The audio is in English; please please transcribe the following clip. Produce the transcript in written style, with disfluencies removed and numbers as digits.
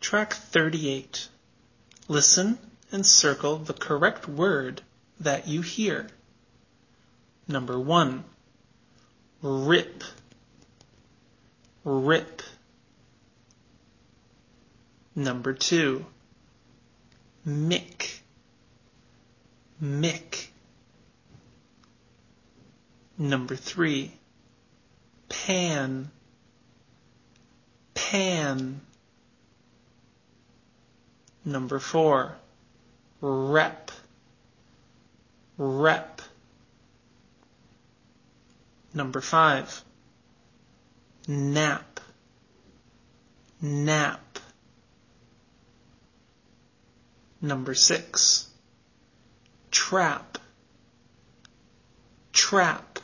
Track 38. Listen and circle the correct word that you hear. Number 1. Rip. Rip. Number 2. Mick. Mick. Number 3. Pan. Pan. Number 4. Rep. Rep. Number 5. Nap. Nap. Number 6. Trap. Trap.